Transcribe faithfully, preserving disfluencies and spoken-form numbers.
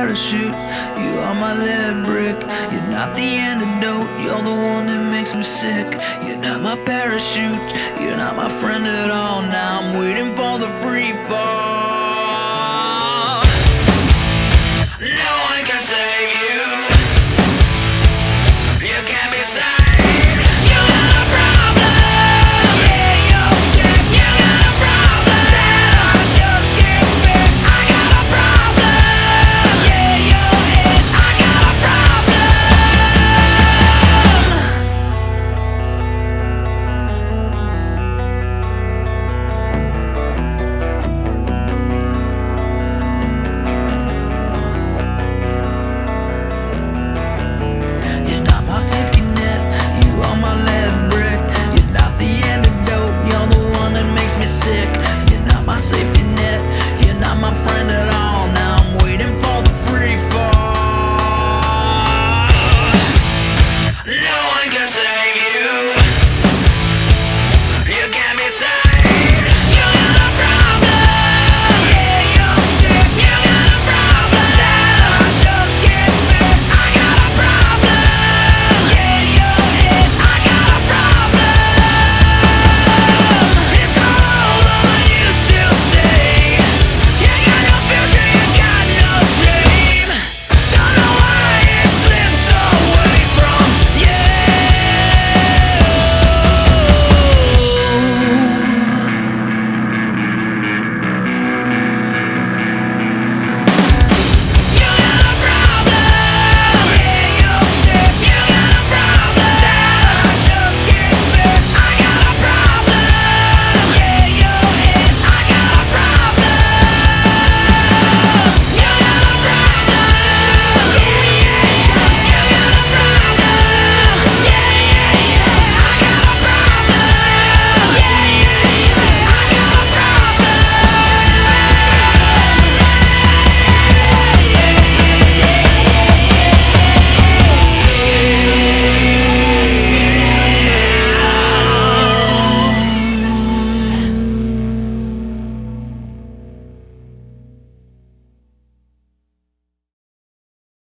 parachute. You are my lead brick. You're not the antidote. You're the one that makes me sick. You're not my parachute. You're not my friend at all. Now I'm waiting for the free fall.